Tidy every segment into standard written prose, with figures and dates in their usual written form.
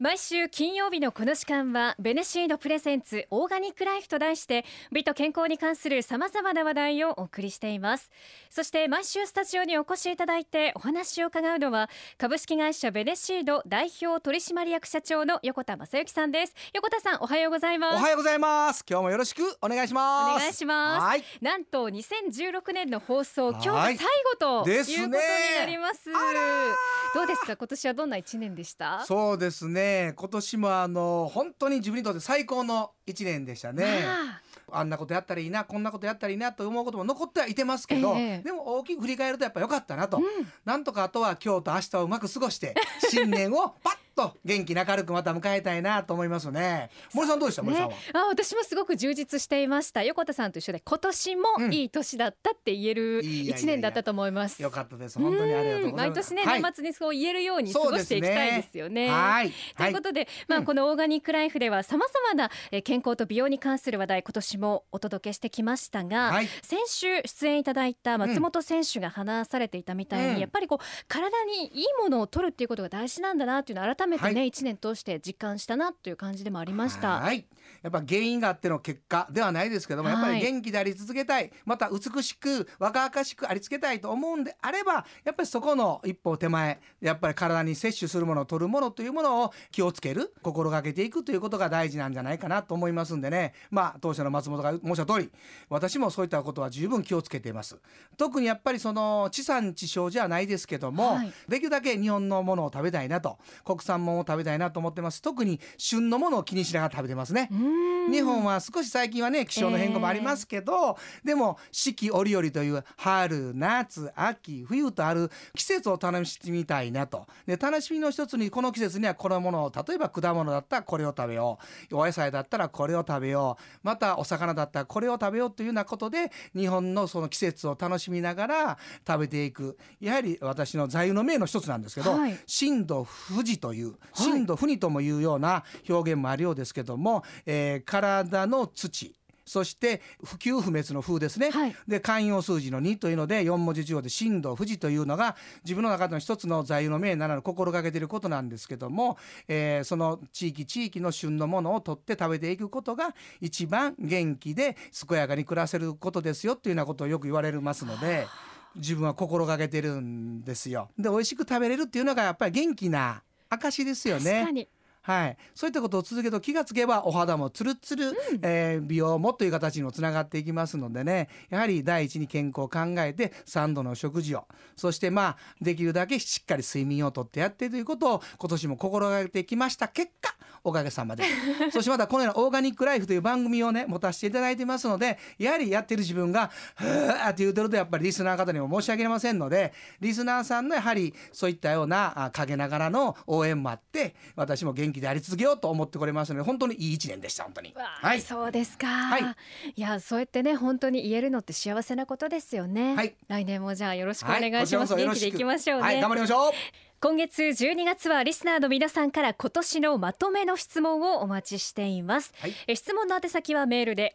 毎週金曜日のこの時間はベネシードプレゼンツオーガニックライフと題して美と健康に関する様々な話題をお送りしています。そして毎週スタジオにお越しいただいてお話を伺うのは株式会社ベネシード代表取締役社長の横田正幸さんです。横田さん、おはようございます。 おはようございます。今日もよろしくお願いします。 お願いします。 はい、 なんと2016年の放送、今日が最後ということになります。どうですか、今年はどんな1年でした？ そうですね、今年も本当に自分にとって最高の1年でしたね。あんなことやったらいいな、こんなことやったらいいなと思うことも残ってはいてますけど、でも大きく振り返るとやっぱ良かったなと、なんとかあとは今日と明日をうまく過ごして新年をパッと元気に明るくまた迎えたいなと思いますね。森さんどうでした？森さんは。 私もすごく充実していました。横田さんと一緒で今年もいい年だったって言える1年だったと思います。 よかったです。本当にありがとうございます。 毎年ね、年末にそう言えるように過ごしていきたいですよね。ということで、このオーガニックライフでは様々な健康と美容に関する話題、今年もお届けしてきましたが、先週出演いただいた松本選手が話されていたみたいに、やっぱり体にいいものを取るっていうことが大事なんだなっていうのを改めてね、1年通して実感したなという感じでもありました。 やっぱ原因があっての結果ではないですけども、やっぱり元気であり続けたい、また美しく若々しくありつけたいと思うんであれば、やっぱりそこの一歩手前、やっぱり体に摂取するもの、取るものというものを気をつける、心がけていくということが大事なんじゃないかなと思いますんでね。当社の松本が申した通り、私もそういったことは十分気をつけています。特にやっぱりその地産地消じゃないですけども、できるだけ日本のものを食べたいなと、国産ものを食べたいなと思ってます。特に旬のものを気にしながら食べてますね。日本は少し最近はね、気象の変化もありますけど、でも四季折々という春夏秋冬とある季節を楽しみたいなと。で、楽しみの一つにこの季節にはこのものを、例えば果物だったらこれを食べよう、お野菜だったらこれを食べよう、またお魚だったらこれを食べようというようなことで、日本のその季節を楽しみながら食べていく、やはり私の座右の銘の一つなんですけど、震度富士という震度富にともいうような表現もあるようですけども、体の土、そして不朽不滅の風ですね、で慣用数字の2というので4文字熟語で震度富士というのが自分の中での一つの座右の銘ならぬ心がけていることなんですけども、その地域地域の旬のものを取って食べていくことが一番元気で健やかに暮らせることですよというようなことをよく言われますので、自分は心がけてるんですよ。で、美味しく食べれるっていうのがやっぱり元気な証ですよね。確かに。そういったことを続けると気がつけばお肌もツルツル、美容もという形にもつながっていきますのでね、やはり第一に健康を考えて3度の食事を、そしてできるだけしっかり睡眠をとってやってということを今年も心がけてきました結果、おかげさまでそしてまたこのようなオーガニックライフという番組をね持たせていただいてますので、やはりやってる自分がふーって言うてるとやっぱりリスナーの方にも申し訳ありませんので、リスナーさんのやはりそういったような陰ながらの応援もあって、私も元気であり続けようと思ってこれますので、本当にいい1年でした。本当に。 そうですか。いや、そうやってね本当に言えるのって幸せなことですよね。来年もじゃあよろしくお願いします。元気でいきましょうね。 頑張りましょう。 今月12月はリスナーの皆さんから今年のまとめの質問をお待ちしています。質問の宛先はメールで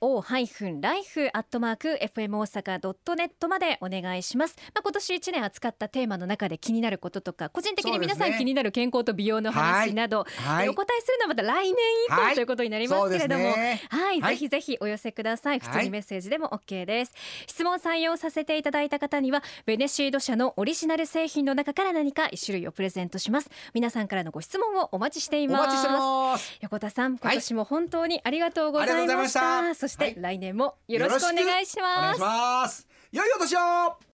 o-life@fmosaka.net までお願いします。今年1年扱ったテーマの中で気になることとか、個人的に皆さん気になる健康と美容の話など、お答えするのはまた来年以降ということになりますけれども、ぜひぜひお寄せください。普通にメッセージでも OK です。質問採用させていただいた方にはベネシード社のオリジナル製品の中から何か1種類をプレゼントします。皆さんからのご質問をお待ちしています。 お待ちしてます。 横田さん、今年も本当にありがとうございました。そして来年もよろしくお願いします。 お願いします。良いお年を。